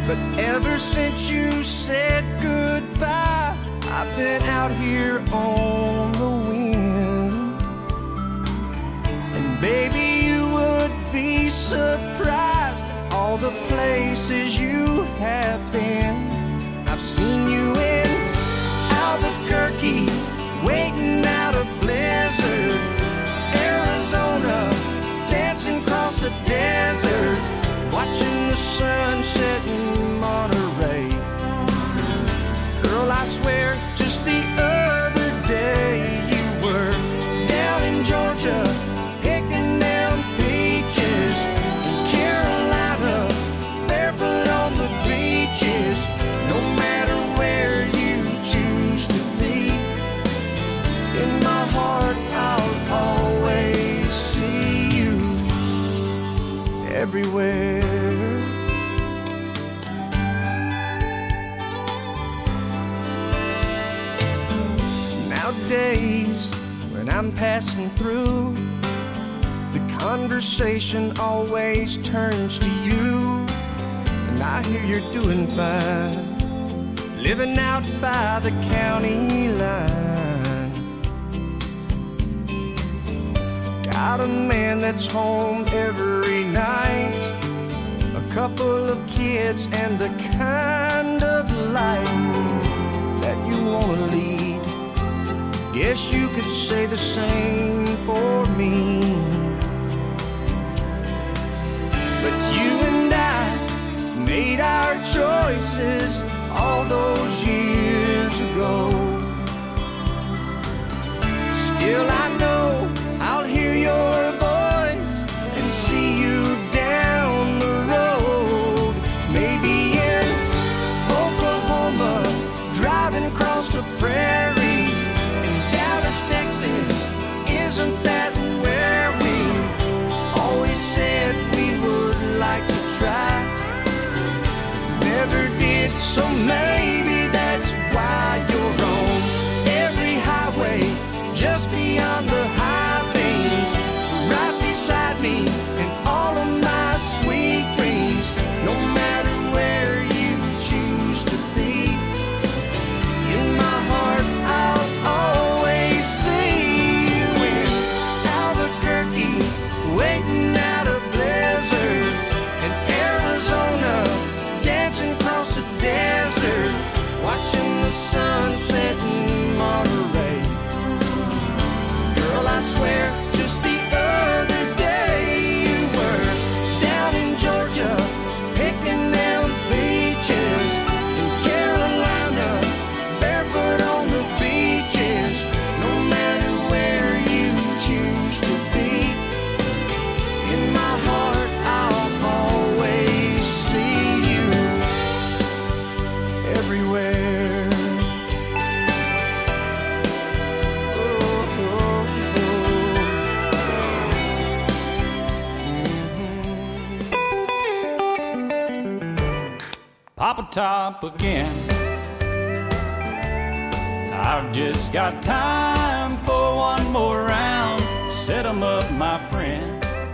But ever since you said goodbye, I've been out here on the wind. And baby, you would be surprised at all the places you have been. I've seen you in Albuquerque, waiting out a blizzard, Arizona, dancing across the desert, watching the sun set in Monterey. Girl, I swear, just the other day you were down in Georgia, picking down peaches, in Carolina, barefoot on the beaches. No matter where you choose to be, in my heart I'll always see you everywhere. Nowadays, when I'm passing through, the conversation always turns to you. And I hear you're doing fine, living out by the county line. Got a man that's home every night, a couple of kids, and the kind of life that you wanna lead. Guess you could say the same for me. But you and I made our choices all those years ago. Still I know I'll hear your voice and see you down the road. Maybe in Oklahoma, driving across the prairie. In Dallas, Texas, isn't that where we always said we would like to try? Never did, so maybe that's why you're on every highway, just beyond the high things, right beside me in all of my sweet dreams. No matter where you choose to be, in my heart I'll always see you in Albuquerque, waiting out a blizzard, in Arizona, dancing across the desert, watching the sun set in Monterey. Girl, I swear, just the other day you were down in Georgia, picking down peaches, in Carolina, barefoot on the beaches. No matter where you choose to be, in my heart I'll always see you everywhere. Papa Top again. I've just got time for one more round. Set 'em up, my friend.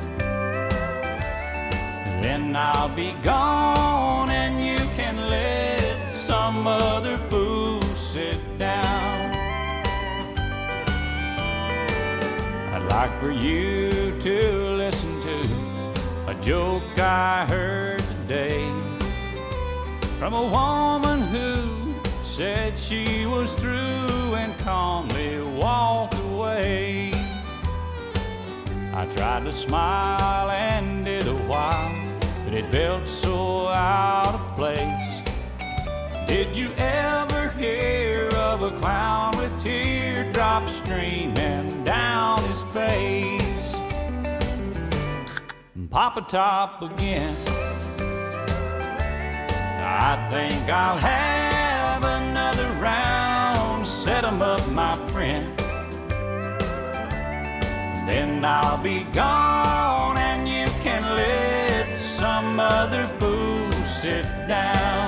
Then I'll be gone and you can let some other fool sit down. I'd like for you to listen to a joke I heard today from a woman who said she was through and calmly walked away. I tried to smile and did a while, but it felt so out of place. Did you ever hear of a clown with teardrops streaming down his face? Papa Top again. I think I'll have another round. Set 'em up, my friend. Then I'll be gone and you can let some other fool sit down.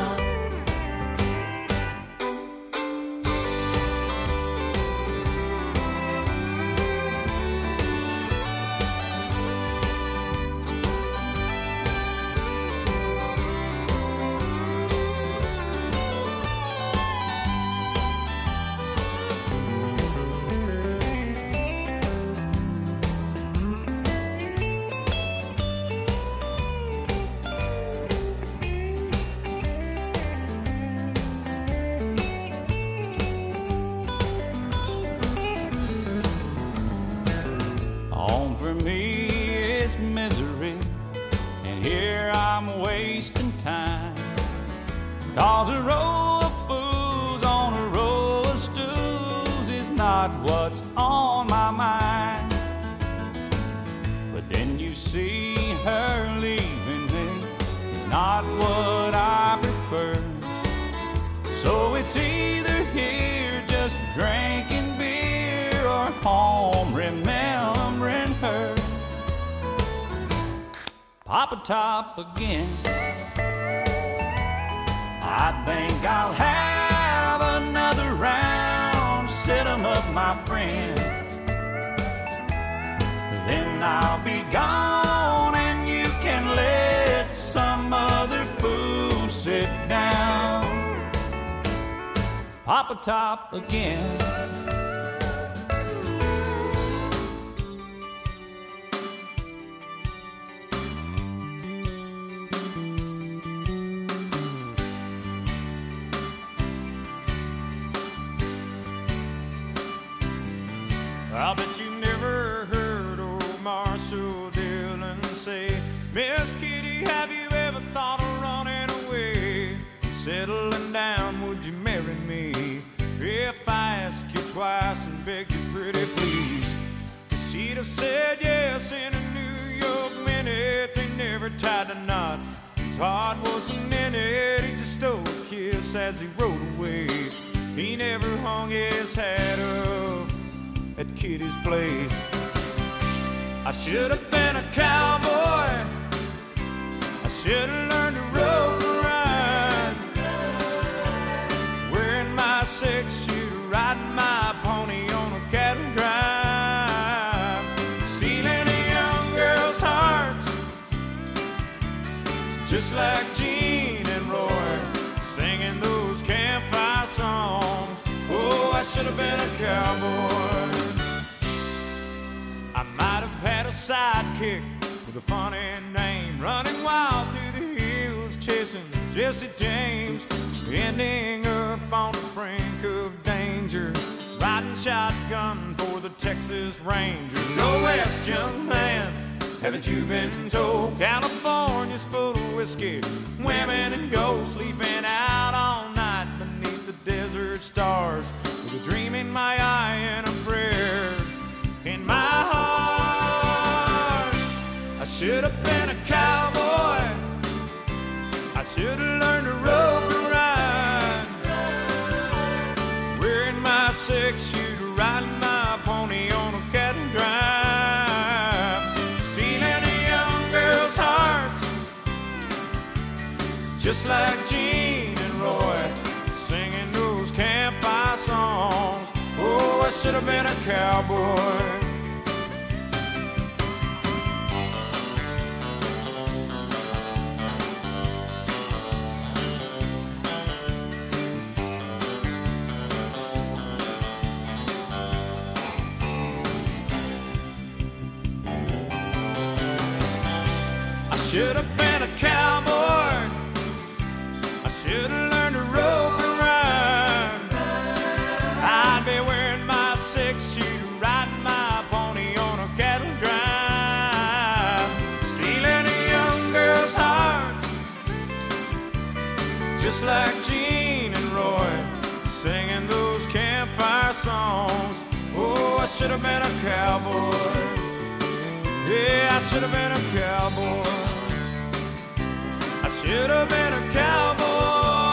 I'm wasting time. 'Cause a row of fools on a row of stools is not what's on my mind. But then you see her leaving me is not what I prefer. So it's either here just drinking beer or home remembering her. Papa Top again. I think I'll have another round. Set 'em up, my friend. Then I'll be gone and you can let some other fool sit down. Papa Top again. I bet you never heard old Marshall Dillon say, Miss Kitty, have you ever thought of running away? Settling down, would you marry me? If I ask you twice and beg you pretty please. She'd have said yes in a New York minute. They never tied a knot. His heart wasn't in it. He just stole a kiss as he rode away. He never hung his hat up at Kitty's place. I should have been a cowboy. I should have learned to rope and ride, wearing my six-shooter, riding my pony on a cattle drive, stealing a young girl's hearts, just like Gene and Roy, singing those campfire songs. Oh, I should have been a cowboy. I might have had a sidekick with a funny name, running wild through the hills, chasing Jesse James, ending up on the brink of danger, riding shotgun for the Texas Rangers. Go west, young man, haven't you been told? California's full of whiskey, women and gold, sleeping out all night beneath the desert stars, with a dream in my eye and a prayer in my heart. I should have been a cowboy. I should have learned to rope and ride, wearing my six-shooter, riding my pony on a cattle drive, stealing a young girl's hearts, just like Gene and Roy, singing those campfire songs. Oh, I should have been a cowboy. I should have been a cowboy. I should have learned to rope and ride. I'd be wearing my six-shooter, riding my pony on a cattle drive, stealing a young girl's heart, just like Gene and Roy, singing those campfire songs. Oh, I should have been a cowboy. Yeah, I should have been a cowboy. I should have been a cowboy.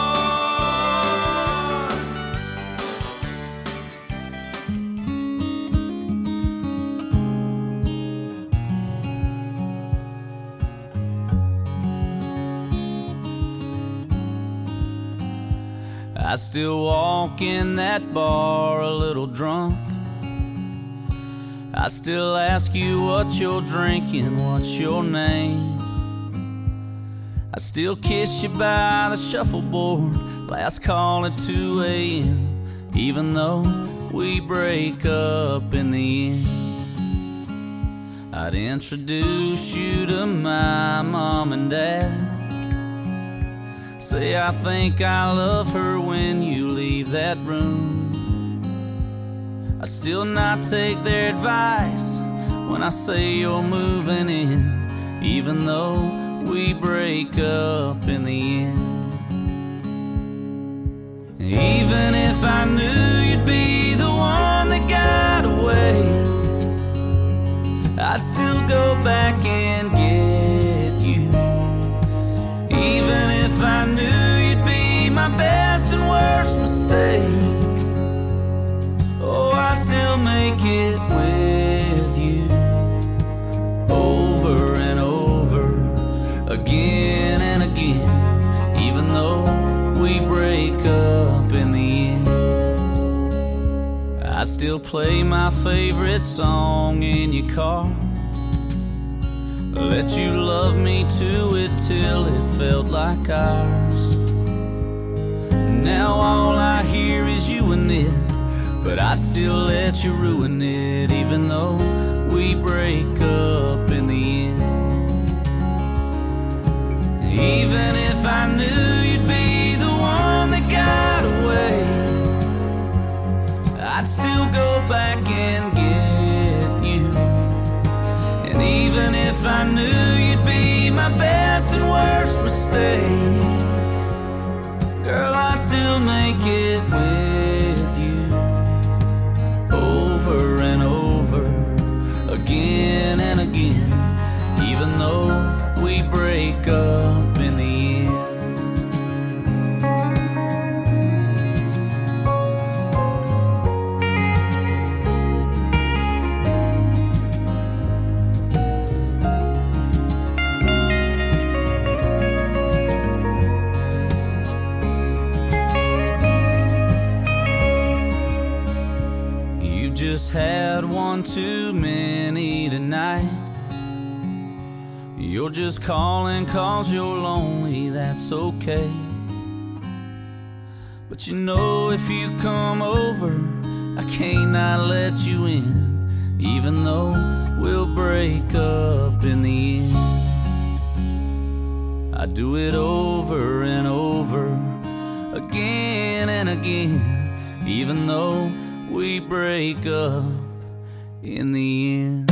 I still walk in that bar a little drunk. I still ask you what you're drinking, what's your name. I still kiss you by the shuffleboard, last call at 2 a.m. Even though we break up in the end, I'd introduce you to my mom and dad. Say I think I love her when you leave that room. I still not take their advice when I say you're moving in, even though we break up in the end. Even if I knew you'd be the one that got away, I'd still go back and get you. Even if I knew you'd be my best and worst mistake, oh, I'd still make it with you. Over and over, again and again, even though we break up in the end. I still play my favorite song in your car, let you love me to it till it felt like ours. Now all I hear is you and it, but I'd still let you ruin it, even though we break up in the end. Even if I knew you'd be the one that got away, I'd still go back and get you. And even if I knew you'd be my best and worst mistake, girl, I'd still make it with you. Over and over, again and again, even though we break up in the end. You just had one too many tonight. You're just calling 'cause you're lonely, that's okay. But you know if you come over, I can't not let you in, even though we'll break up in the end. I do it over and over, again and again, even though we break up in the end.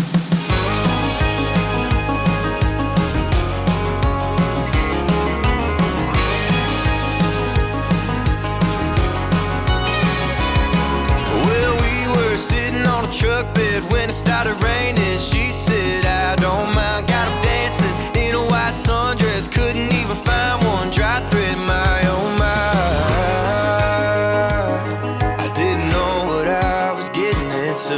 Truck bed when it started raining. She said, I don't mind. Got him dancing in a white sundress. Couldn't even find one dry thread my own mind. I didn't know what I was getting into.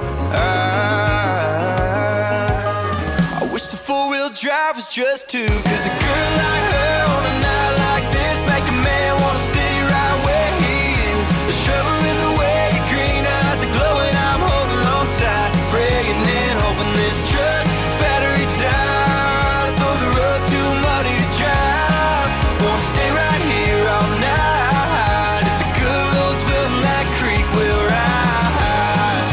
I wish the four-wheel drive was just two, 'cause a girl like her on a night like this make a man wanna stay right where he is. The shovel in the way, your green eyes are glowing. I'm holding on tight, praying and hoping this truck battery dies, so the road's too muddy to drive. Wanna stay right here all night. If the good Lord's willing, that creek will rise.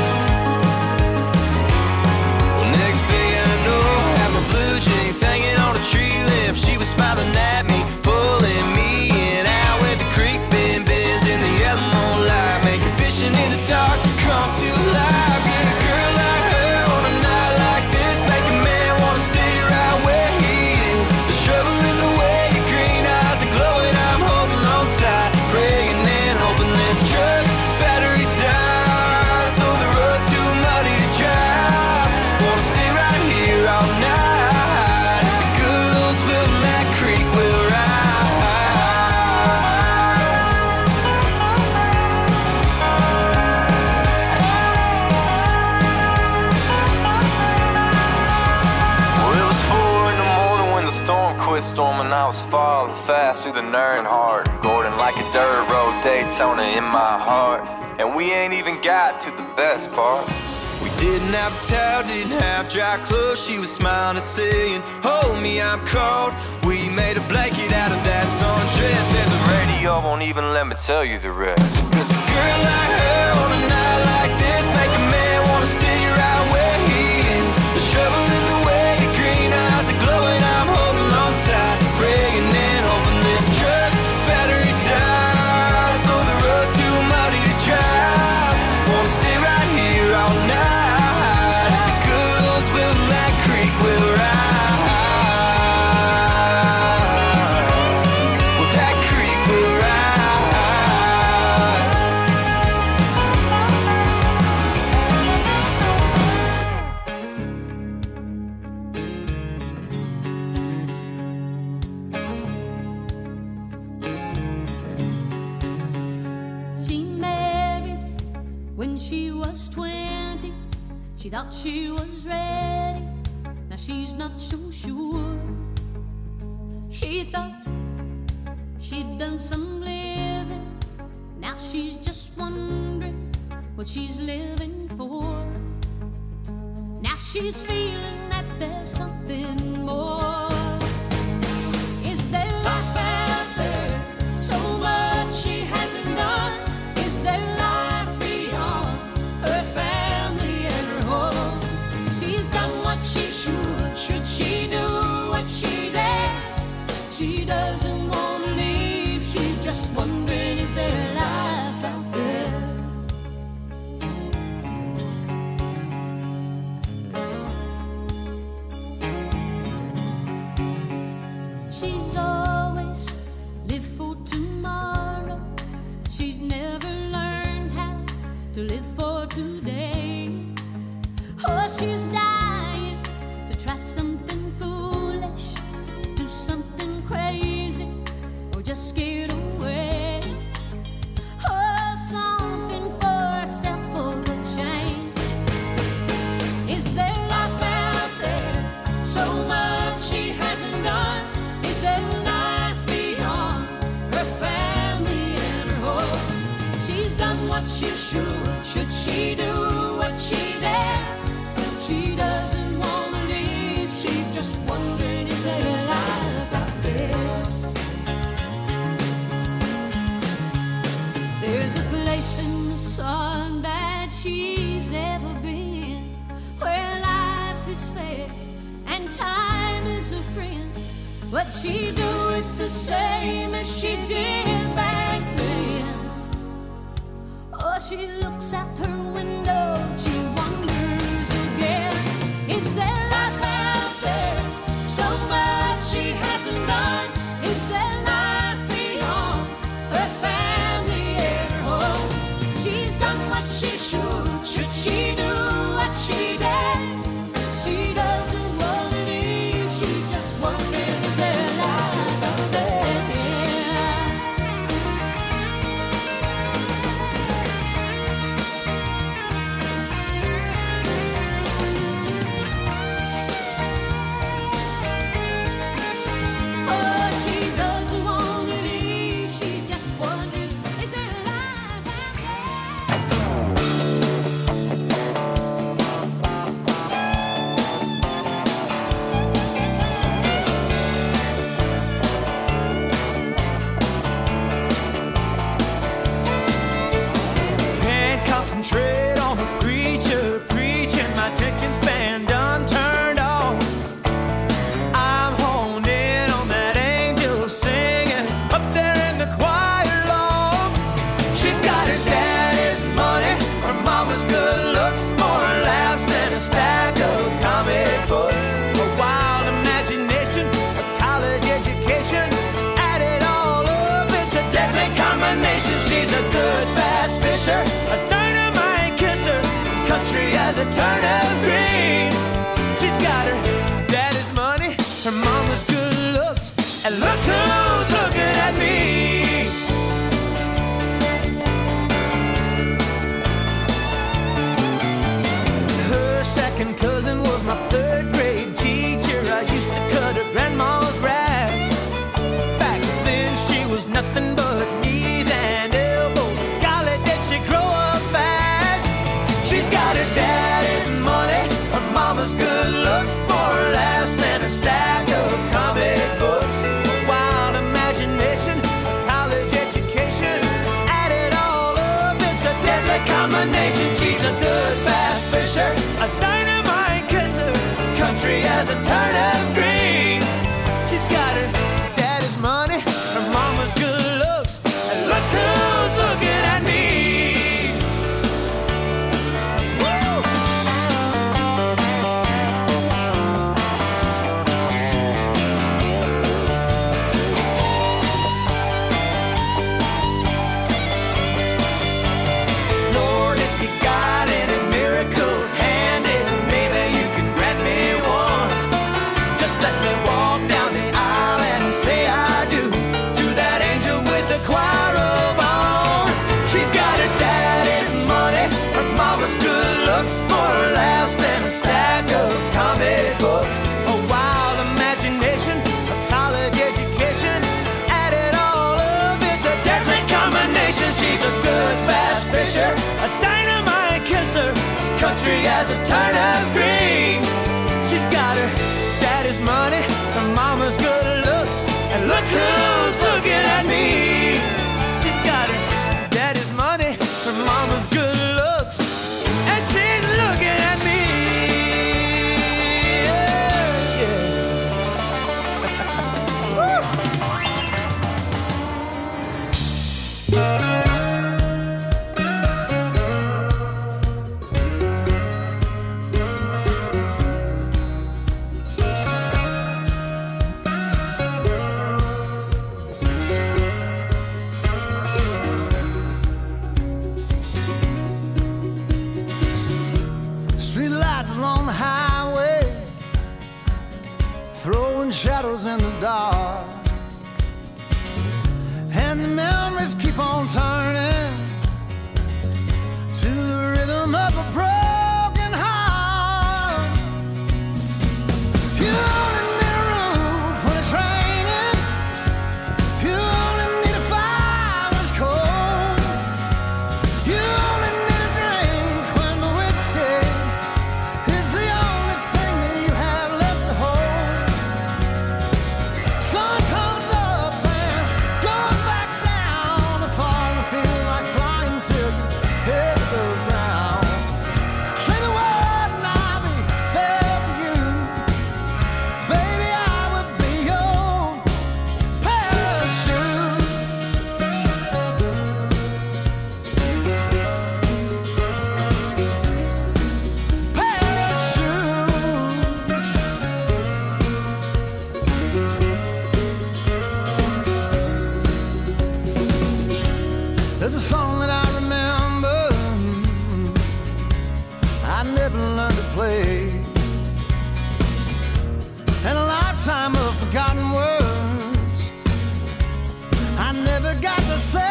Well, next thing I know, I had my blue jeans hanging on a tree limb. She was smiling at me, pulling me in. Out where the creek bends in the yellow moonlight, making fishing in the dark come to life. Yeah, a girl like her on a night like this make a man wanna stay right where he is. The shovel in the way, your green eyes are glowing. I'm holding on tight, praying and hoping this truck battery dies, so the road's too muddy to drive. Wanna stay right here all night. If the good Lord's willing, that creek will rise. Well, it was 4 in the morning when the storm quit storming. I was falling fast through the Earnhardt Gordon like a dirt road Daytona in my heart. And we ain't even got to the best part. We didn't have a towel, didn't have dry clothes. She was smiling and saying, hold me, I'm cold. We made a blanket out of that sundress, and the radio won't even let me tell you the rest. 'Cause a girl like her on a night like this make a man wanna stay right where he is. The shovel in the way, your green eyes are glowing. I'm holding on tight, praying and hoping this truck battery dies, so the road's too muddy to drive. Wanna stay right here all night. If the good Lord's willing, that creek will rise. She thought she was ready, now she's not so sure. She thought she'd done some living, now she's just wondering what she's living for. Now she's feeling that there's something more. Is there life out there? So much she hasn't done. Is there life beyond her family and her home? She's done what she should. Should she do what she dares? She doesn't want to leave. She's just wondering, is there life out there? She's always lived for tomorrow. She's never learned how to live for today. Oh, she's dying to try something foolish, do something crazy, or just get away. Oh, something for herself for a change. Is there life out there? So much she hasn't done. Is there life beyond her family and her home? She's done what she should. Should she do what she dares? She doesn't want to leave. She's just wondering, is there life out there? There's a place in the sun that she's never been, where life is fair and time is a friend. But she do it the same as she did back then. Oh, she looks out her window, she wonders again. Is there life out there? So much she hasn't done. Is there life beyond her family and her home? She's done what she should. Should she do what she dares? She doesn't want to leave. She's just wondering, is there life out there? Oh, she doesn't want to leave. She's just wondering, is there life out there? Can't concentrate on the preacher preaching. My attention span done turned off. I'm honed in on that angel singing up there in the choir loft. She's got her daddy's money, her mama's good looks, more laughs than a stack of comic books. A wild imagination, a college education, add it all up, it's a deadly combination. She's a good bass fisher, a dynamite kisser, country as a turnip green. She's got her daddy's money, her mama's good looks, and look who's looking at me. Her second cousin was my third grade teacher. I used to cut her grandma's grass. Back then she was nothing but knees and elbows. Golly, did she grow up fast? She's got her daddy's money, wheels keep on turning to the rhythm of a broken heart. You only need a roof when it's raining. You only need a fire when it's cold. You only need a drink when the whiskey is the only thing that you have left to hold. Sun comes up and goes back down. The fall feels like flying till you hit the ground. Say the word and I'll be there for you. Baby, I would be your parachute. There's a song that I remember I never learned to play, and a lifetime of forgotten words I never got to say.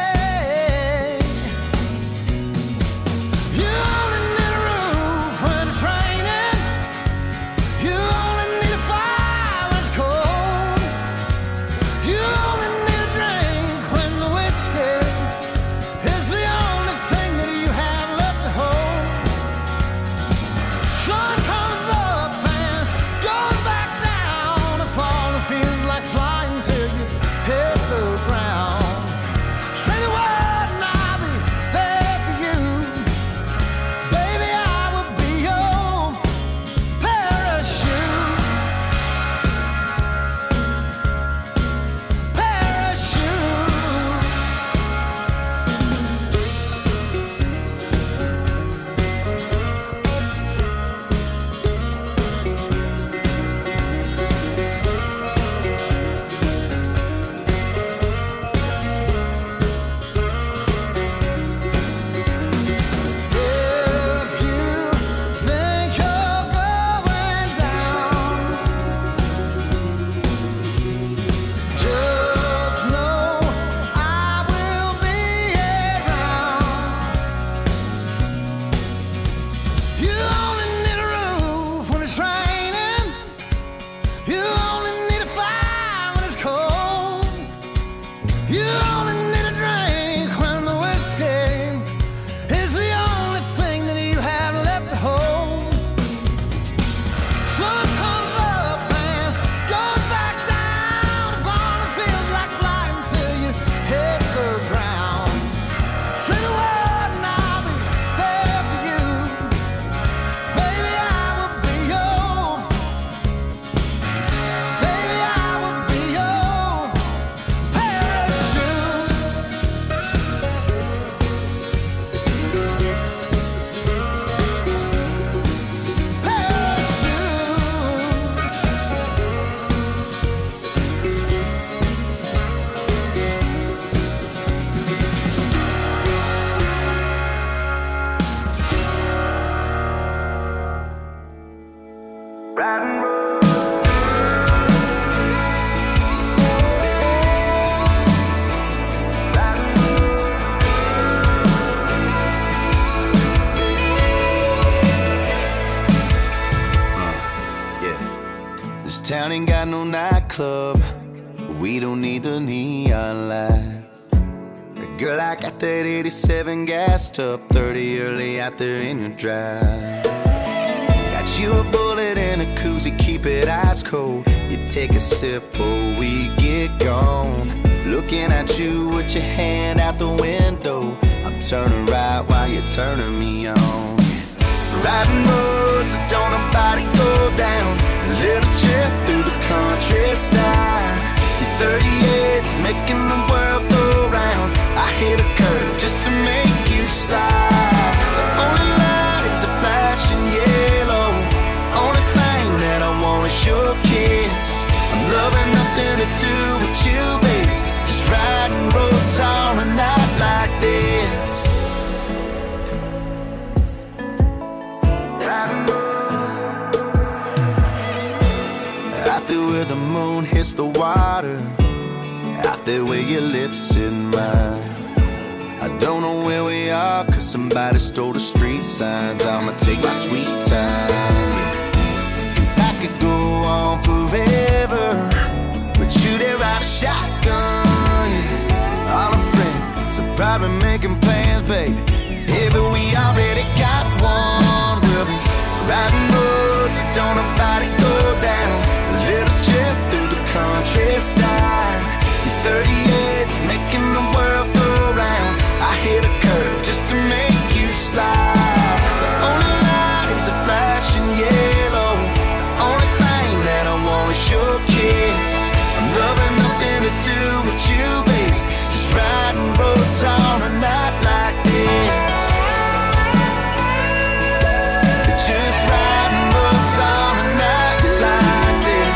You only need a roof when it's raining. You only need a fire when it's cold. You only need a drink when the whiskey is the only thing that you have left to hold. Sun comes up and goes back down. The fall feels like flying till you hit the ground. Say the word and I'll be there for you. Baby, I will be your parachute. Parachute. If you think you're going down, just know I will be around. You only need a roof when it's raining. You only need a fire when it's cold. You only need a drink when the whiskey is the only thing that you have left to hold. Sun comes up and goes back down. The fall feels like flying till you hit the ground. Say the word and I'll be there for you. Baby, I will be your. Baby, I will be your parachute. This town ain't got no nightclub. We don't need the neon lights. Girl, I got that 87 gassed up, 30 early out there in your drive. Got you a bullet and a koozie, keep it ice cold. You take a sip before we get gone. Looking at you with your hand out the window. I'm turning right while you're turning me on. Riding roads that don't nobody go down. A little trip through the countryside. These 38's making the world go round. I hit a curve just to make you slide. The only light is a flashing yellow. Only thing that I want is your kiss. I'm loving nothing to do with you, baby. Just riding roads on a night like this. Riding roads out there where the moon hits the water. out there where your lips in mine. I don't know where we are, cause somebody stole the street signs. I'ma take my sweet time, yeah. Cause I could go on forever, but you there ride a shotgun, yeah. All our friends are probably making plans, baby. Yeah, but we already got one. We'll be riding roads that don't nobody go down. A little trip through the countryside. These 38's making the world go round. I hit a curve just to make you slide. The only light is a flashing yellow. The only thing that I want is your kiss. I'm loving nothing to do with you, baby. Just riding roads on a night like this. Just riding roads on a night like this.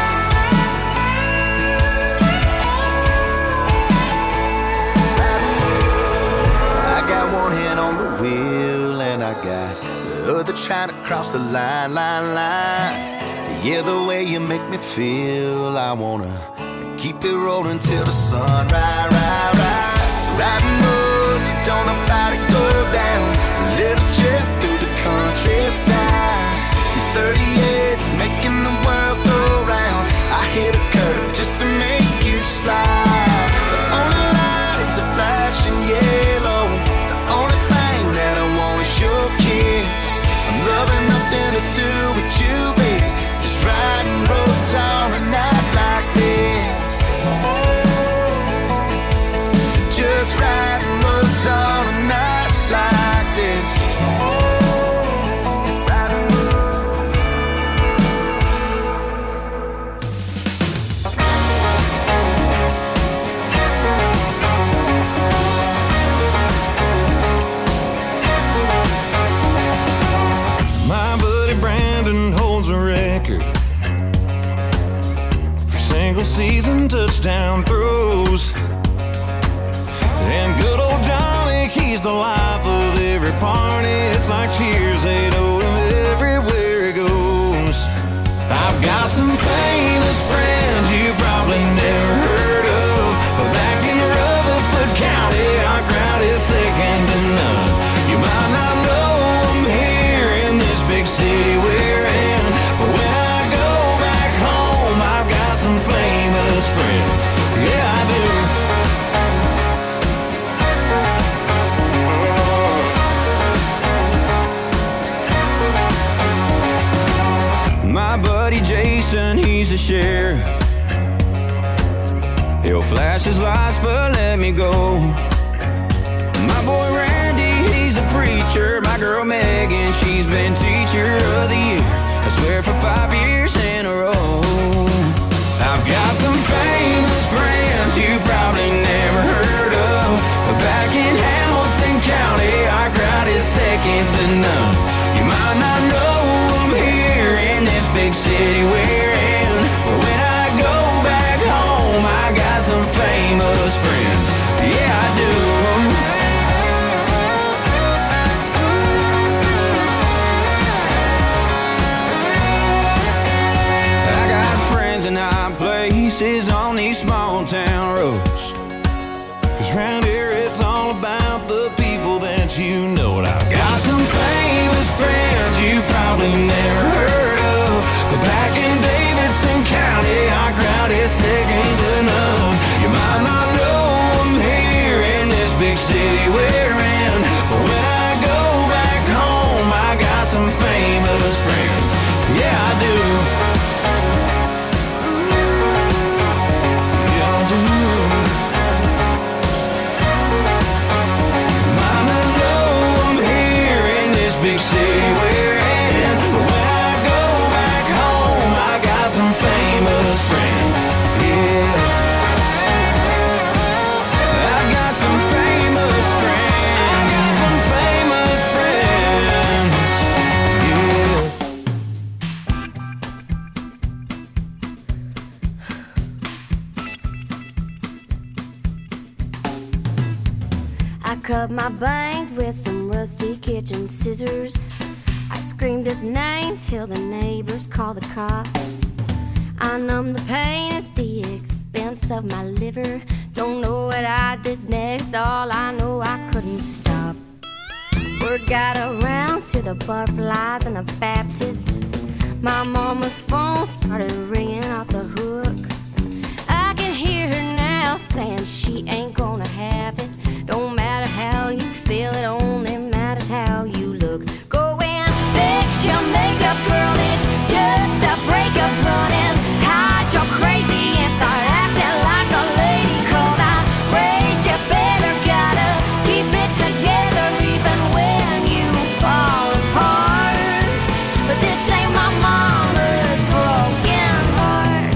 I got one hand on the wheel and I got the other trying to cross the line. Yeah, the way you make me feel, I wanna keep it rolling till the sun rise. Riding roads that don't nobody go down. A little trip through the countryside. These 38's making the world go round. I hit a curve just to make you slide. The only light is a flashing yellow. The only thing that I want is your kiss. I'm loving nothing to do with you, baby. Just riding roads on a night like this. Just riding roads on a night like this. My buddy Brandon holds a record for single season touchdown throws. And good old Johnny, he's the life of every party. It's like cheers, they know him everywhere he goes. I've got some famous friends you probably never heard of, but back in Rutherford County, our crowd is second to none. You might not know them here in this big city we're in, but when I go back home, I've got some famous friends. Yeah, I do. My buddy Jason, he's a sheriff. He'll flash his lights but let me go. My boy Randy, he's a preacher. My girl Megan, she's been teacher of the year, I swear for 5 years in a row. I've got some famous friends you probably never heard of, but back in Hamilton County, our crowd is second to none. You might not know them here in this big city we're in, but when I go back home, I got some famous friends. Yeah, I do. I got friends in high places on these small town roads, 'cause round here it's all about the people that you know. And I've got some famous friends you probably never heard of, but back in Davidson County, our crowd is second to none. You might not know them here in this big city we're in, but when I go back home, I got some famous friends. Yeah, I do. Yeah, I do. Might not know them here in this big city we're in, but when I go back home, I got some famous friends. Yeah, I've got some famous friends. Got some famous friends. Yeah. I cut my bangs with some rusty kitchen scissors. I screamed his name till the neighbors called the cops. I numbed the pain at the expense parts of my liver. Don't know what I did next, all I know I couldn't stop. Word got around to the butterflies and the Baptist. My mama's phone started ringing off the hook. I can hear her now saying she ain't gonna have it. Don't matter how you feel, it only matters how you look. Go and fix your makeup, girl, it's just a breakup. Running, hide your crazy and start acting like a lady. 'Cause I raised you better, gotta keep it together even when you fall apart. But this ain't my mama's broken heart.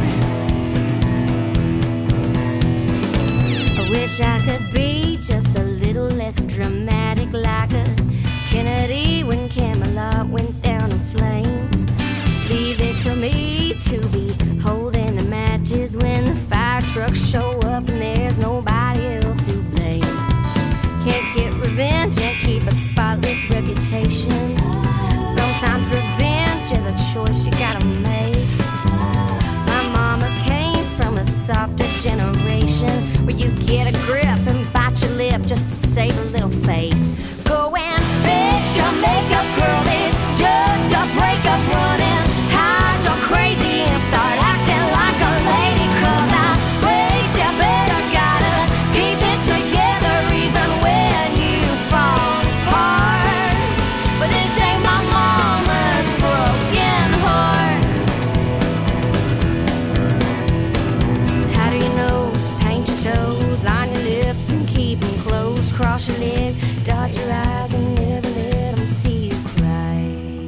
I wish I could be just a little less dramatic, like a Kennedy when Camelot went down in flames. Leave it to me to be holding the matches when the fire trucks show up and there's nobody else to blame. Can't get revenge and keep a spotless reputation. Sometimes revenge is a choice you gotta make. My mama came from a softer generation where you get a grip and bite your lip just to save a little face. Go and fix your makeup, girl, it's just a breakup. Running, hide your crazy and start acting like a lady. 'Cause I raised you better, gotta keep it together even when you fall apart. But this ain't my mama's broken heart. Powder your nose, paint your toes, line your lips and keep them closed. Cross your legs, dot your eyes and never let them see you cry.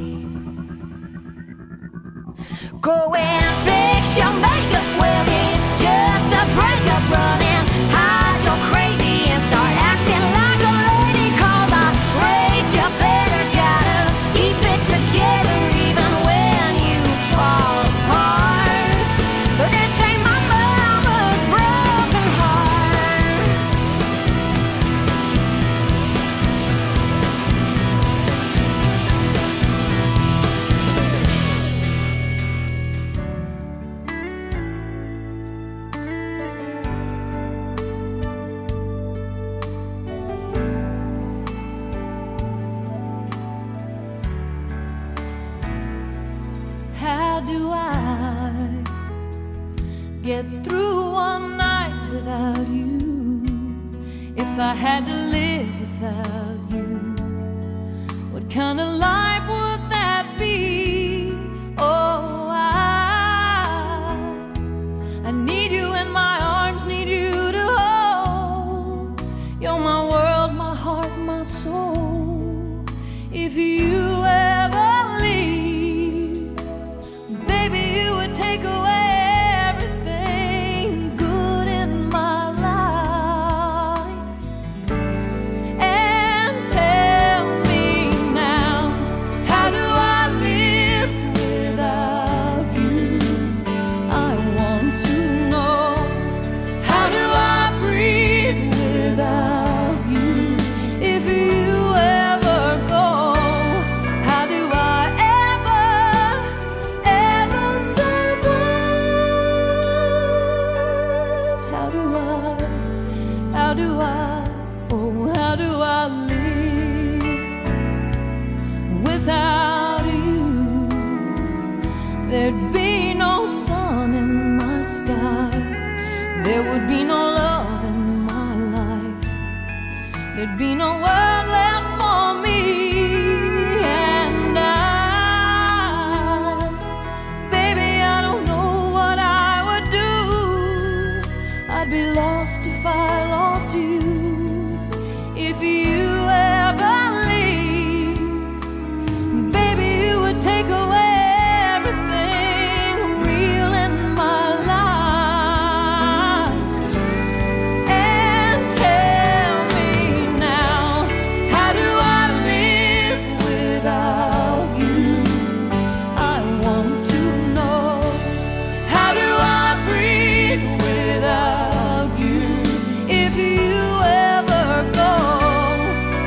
Go and fix your makeup, well it's just a breakup. Running, hide your crazy and start acting like a lady. 'Cause I raised you better, gotta keep it together even when you fall apart. But this ain't my mama's broken heart. How do I get through one night without you? If I had to live without you, what kind of life would that be? Oh, I need you in my arms, need you to hold. You're my world, my heart, my soul. If you ever leave, baby, you would take away everything good in my life. And tell me now, how do I live without you? I want to know. How do I breathe without you? If you ever go, how do I ever survive? How do I live without you? There'd be no sun in my sky. There would be no love in my life. There'd be no world left for me. And baby, I don't know what I would do. I'd be lost if I lost you. If you ever leave, baby, you would take away everything real in my life. And tell me now, how do I live without you? I want to know. How do I breathe without you? If you ever go,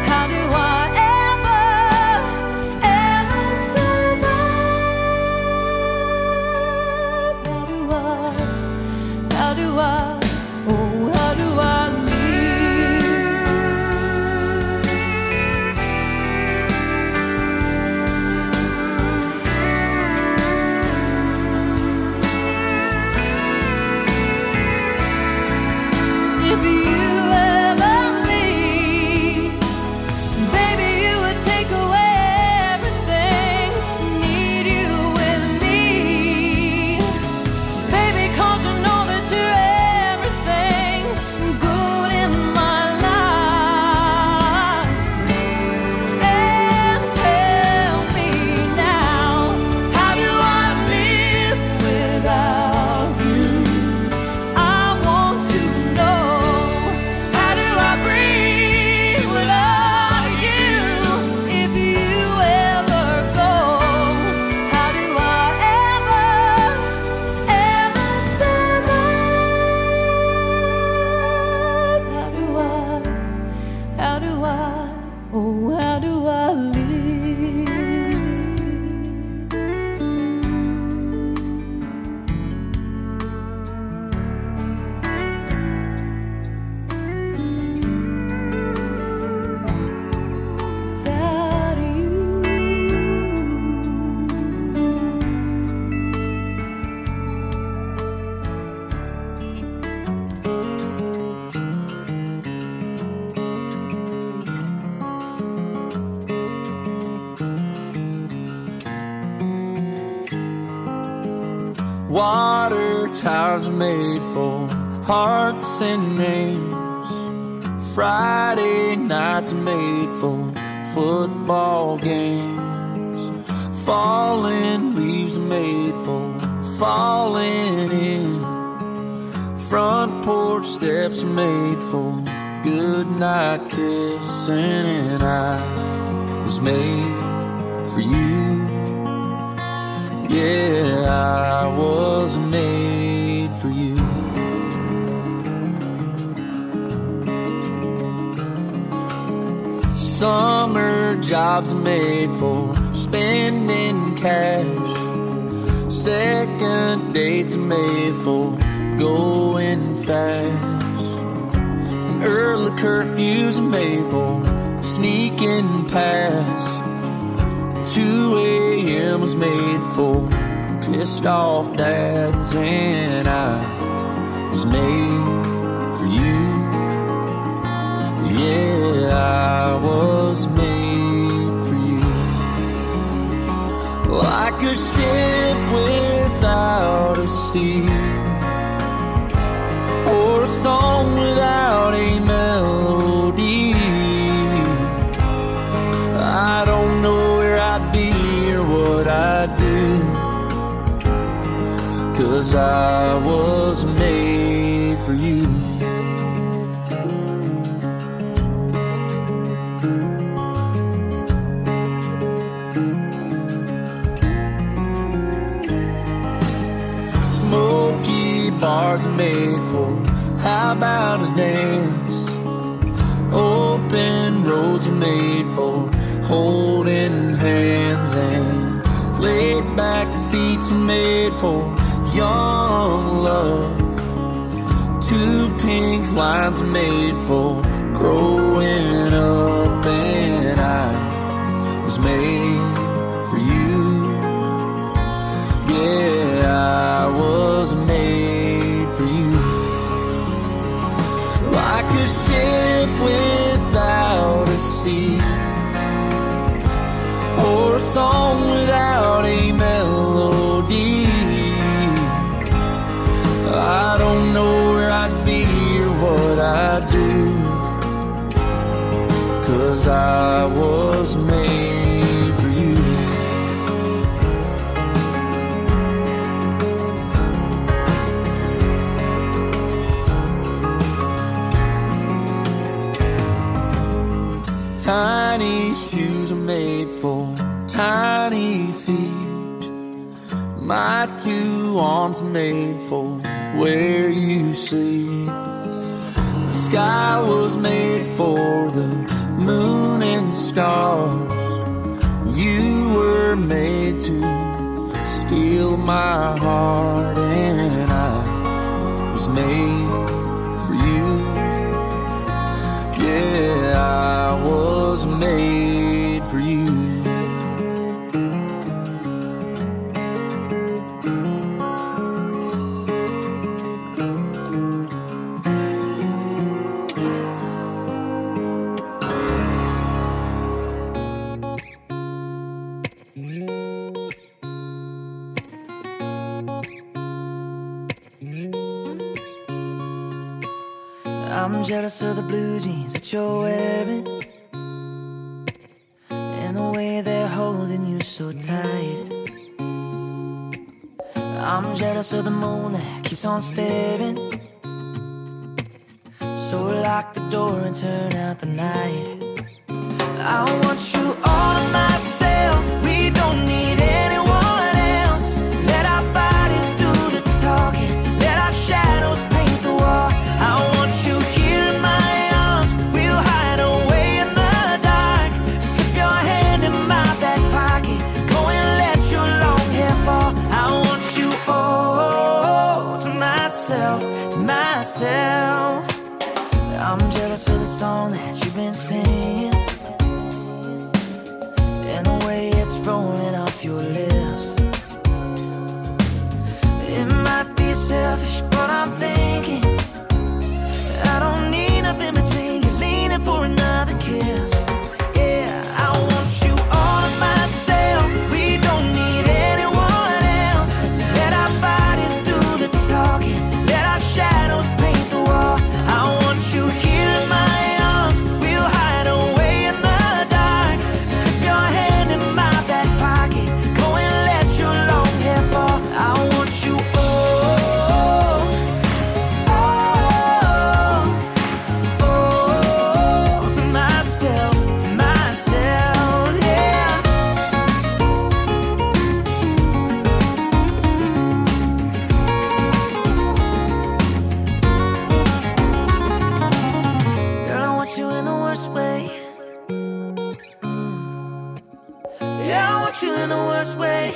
Water towers are made for hearts and names. Friday nights are made for football games. Falling leaves are made for falling in. Front porch steps are made for good night kissing. And I was made for you. Yeah, I was made for you. Summer jobs are made for spending cash. Second dates are made for going fast. And early curfews are made for sneaking past. 2 a.m. was made for pissed off dads. And I was made for you. Yeah, I was made for you. Like a ship without a sea, or a song without a melody. I don't know where I'd be or what I'd do, 'cause I was made for you. Smoky bars are made for how about a dance. Open roads are made for holding hands. And laid back seats are made for young love. 2 pink lines are made for growing up. And I was made for you. Yeah, I was made for you. Like a ship without a sea, or a song without a melody. I don't know where I'd be or what I'd do, 'cause I was made for you. Tiny shoes are made for tiny feet. My 2 arms are made for where you sleep. The sky was made for the moon and stars. You were made to steal my heart. And I was made for you. Yeah, I was made for you. I'm jealous of the blue jeans that you're wearing, and the way they're holding you so tight. I'm jealous of the moon that keeps on staring, so lock the door and turn out the night. I want you all to myself, we don't need anyone else. Let our bodies do the talking, let our shadows paint the wall. I want you here in my arms, we'll hide away in the dark. Slip your hand in my back pocket, go and let your long hair fall. I want you all to myself, to myself. I'm jealous of the song that you've been singing, and the way it's rolling off your lips. It might be selfish, but I'm thinking I don't need nothing between you, leaning for another kiss. Yeah, I want you all to myself, we don't need anyone else. Let our bodies you in the worst way.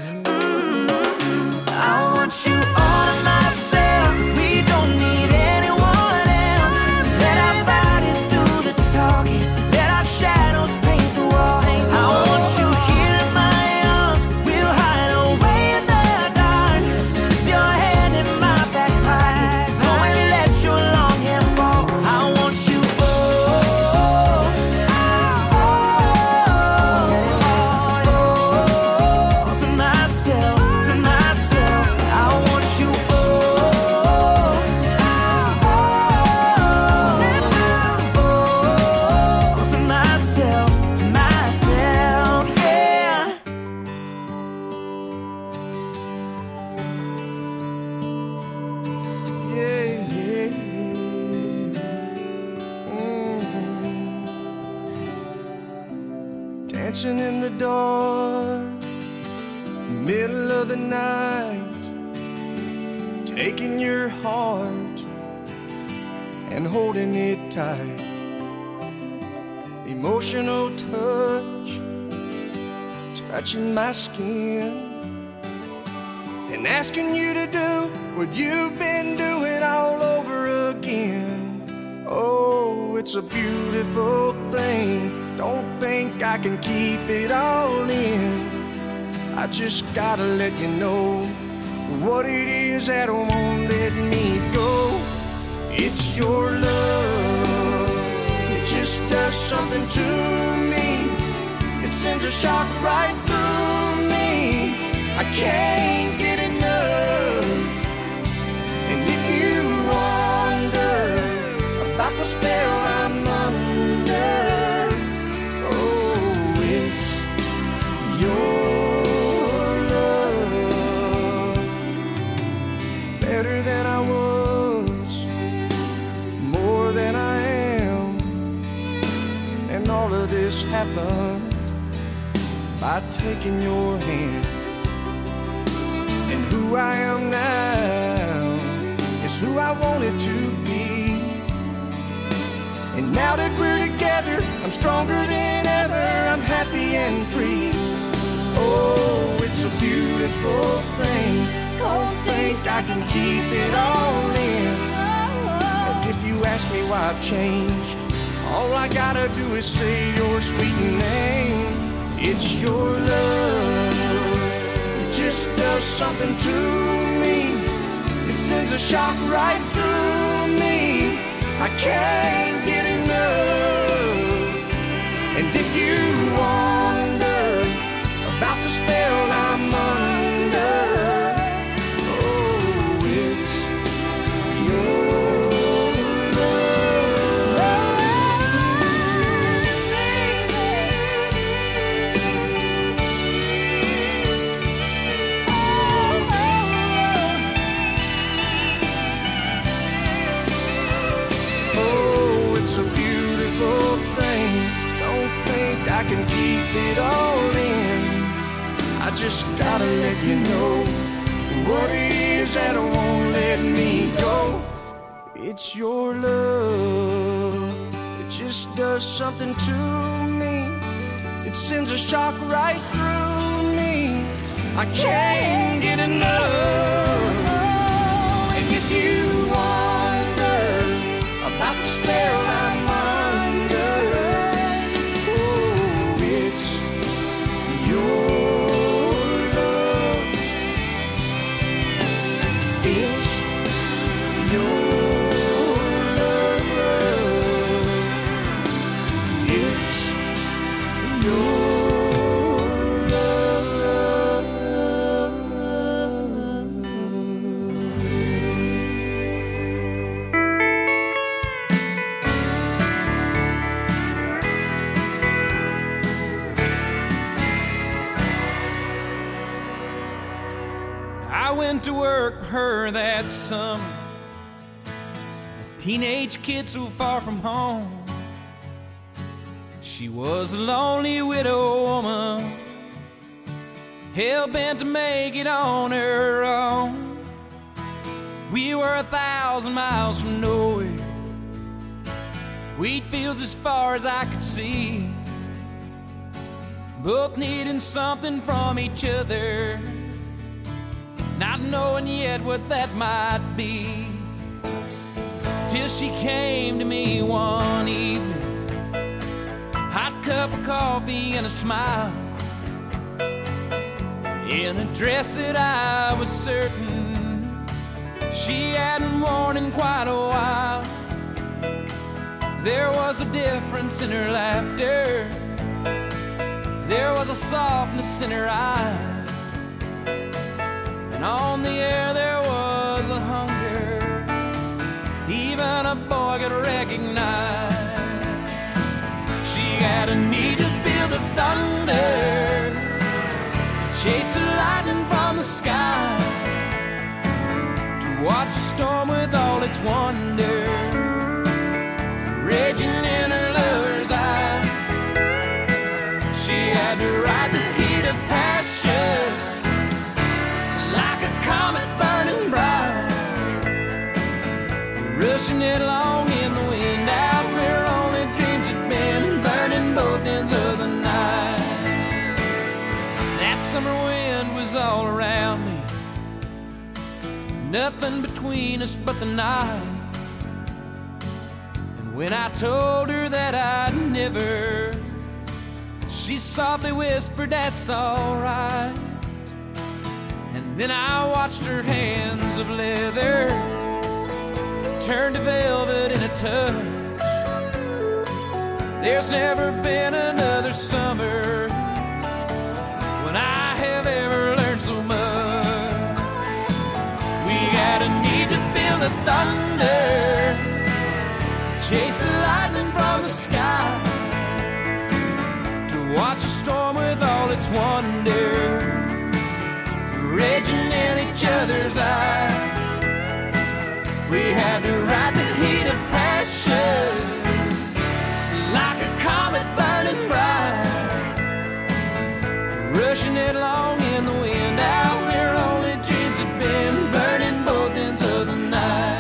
I want you all to myself. We don't need anyone else. Let our bodies do the talking. Let our shadows paint the wall. I want you here in my arms. We'll hide away in the dark. Slip your hand in my back pocket. Go and let your long hair fall. I want you to myself, to myself. I want you to myself, yeah. Dancing in the dark, middle of the night, taking your heart and holding it tight. Emotional touch, touching my skin, and asking you to do what you've been doing all over again. Oh, it's a beautiful thing. Don't think I can keep it all in. I just gotta let you know what it is that won't let me go. It's your love. It just does something to me. It sends a shock right through me. I can't get enough. And if you wonder about the spell I'm under, better than I was, more than I am. And all of this happened by taking your hand. And who I am now is who I wanted to be. And now that we're together, I'm stronger than ever. I'm happy and free. Oh, it's a beautiful thing. Don't think I can keep it all in. And if you ask me why I've changed, all I gotta do is say your sweet name. It's your love. It just does something to me. It sends a shock right through me. I can't get enough. And if you wonder about the spell I'm under, I can keep it all in. I just gotta let you know what it is that won't let me go. It's your love. It just does something to me. It sends a shock right through me. I can't get enough. And if you wonder about the spell I'm under, to work for her that summer, a teenage kid so far from home. She was a lonely widow woman, hell-bent to make it on her own. We were 1,000 miles from nowhere, wheat fields as far as I could see. both needing something from each other, not knowing yet what that might be, till she came to me one evening, hot cup of coffee and a smile, in a dress that I was certain she hadn't worn in quite a while. There was a difference in her laughter, there was a softness in her eyes, and on the air there was a hunger even a boy could recognize. She had a need to feel the thunder, to chase the lightning from the sky, to watch the storm with all its wonder raging in her lover's eye. She had to ride the heat of passion like a comet burning bright, rushing it along in the wind out where only dreams had been, burning both ends of the night. That summer wind was all around me, nothing between us but the night. And when I told her that I'd never, she softly whispered, "That's all right." And then I watched her hands of leather turn to velvet in a touch. There's never been another summer when I have ever learned so much. We had a need to feel the thunder, to chase the lightning from the sky, to watch a storm with all its wonder raging in each other's eyes. We had to ride the heat of passion like a comet burning bright, rushing it along in the wind out where only dreams had been, burning both ends of the night.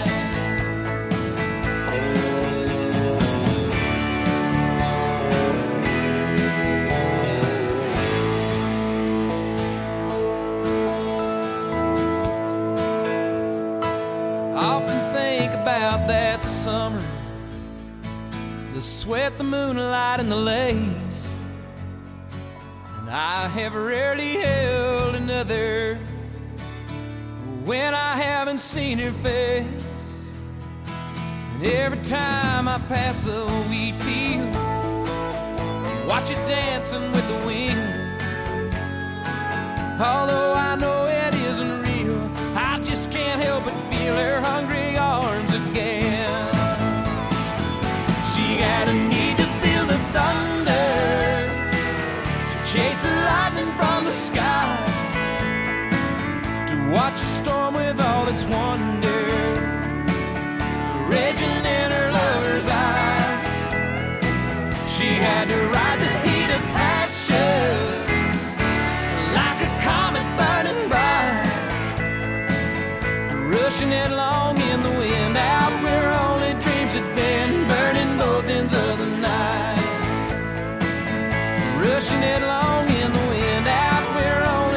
About that summer, the sweat, the moonlight, and the lace, and I have rarely held another when I haven't seen her face. And every time I pass a wheat field, watch it dancing with the wind, although I know it isn't real, I just can't help but feel her hungry arms again. She had a need to feel the thunder, to chase the lightning from the sky, to watch a storm with all its wonder raging in her lover's eye. She had to ride the heat of passion like a comet burning bright, rushing it along in the wind out where only dreams had been, burning both ends of the night, rushing it along in the wind out where only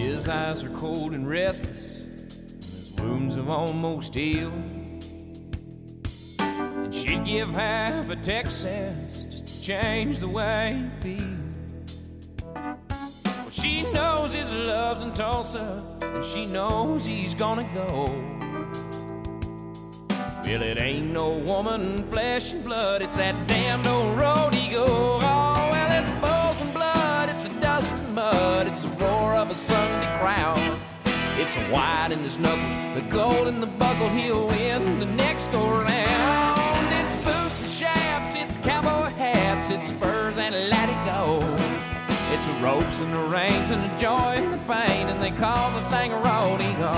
His eyes are cold and restless, and his wounds have almost healed. And she'd give half a Texas just to change the way he feels. Well, she knows his love's in Tulsa, and she knows he's gonna go. Well, it ain't no woman, flesh and blood, it's that damned old road he go. Oh, well, it's bulls and blood, it's a dust and mud, it's the roar of a Sunday crowd. It's the white in his knuckles, the gold in the buckle, he'll win the next go round. It's boots and chaps, it's cowboy hats, it's spurs and let it go. It's the ropes and the reins and the joy and the pain, and they call the thing a road he go.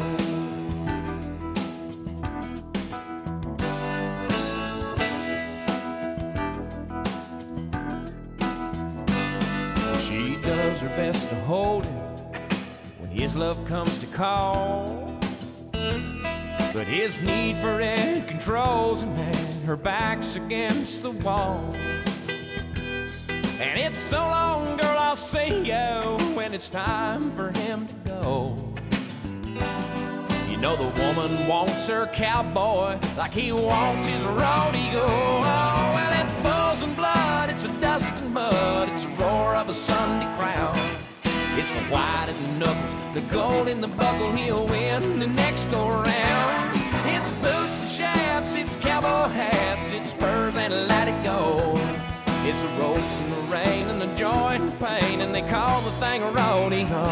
Does her best to hold him when his love comes to call. But his need for it controls him, and her back's against the wall. And it's so long, girl, I'll see you when it's time for him to go. You know the woman wants her cowboy like he wants his rodeo. Oh, well, it's bulls and blood, it's a dust and mud, it's a roar of a Sunday crowd. It's the white in the knuckles, the gold in the buckle, he'll win the next go round. It's boots and chaps, it's cowboy hats, it's spurs and let it go. It's the ropes and the rain and the joy and the pain, and they call the thing a rodeo.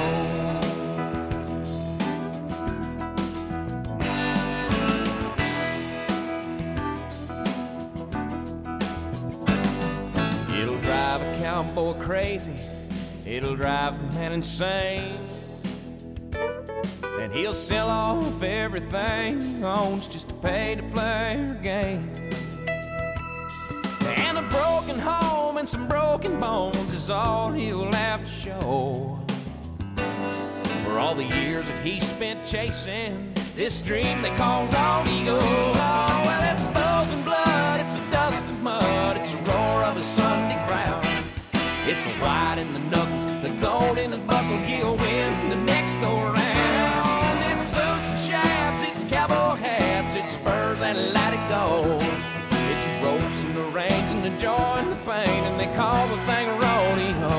Cowboy crazy, it'll drive the man insane. And he'll sell off everything he owns just to pay to play her game. And a broken home and some broken bones is all he'll have to show. For all the years that he spent chasing this dream they call rodeo. Oh, well, it's bulls and blood, it's a dust and mud, it's a roar of a Sunday crowd. It's the white in the knuckles, the gold in the buckle, he'll win the next go round. It's boots and chaps, it's cowboy hats, it's spurs and let it go. It's the ropes and the reins and the joy and the pain, and they call the thing a rodeo.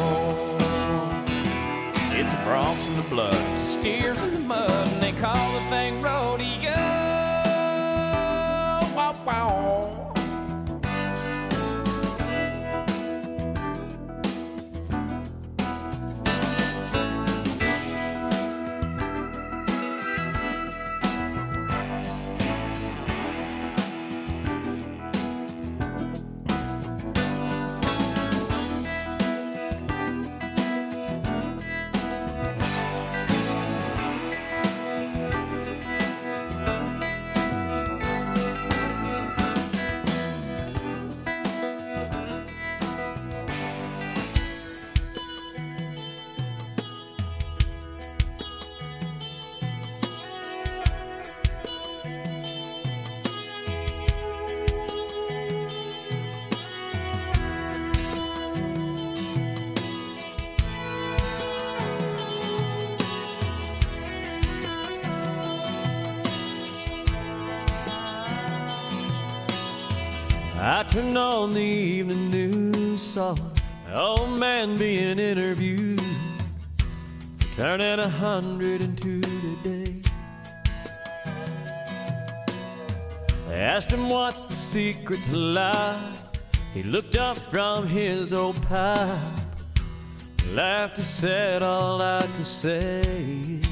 It's the broncs and the blood, it's the steers in the mud, and they call the thing rodeo. Wow, wow. I turned on the evening news, saw an old man being interviewed, turning 102 today. They asked him what's the secret to life. He looked up from his old pipe, laughed and said, all I can say is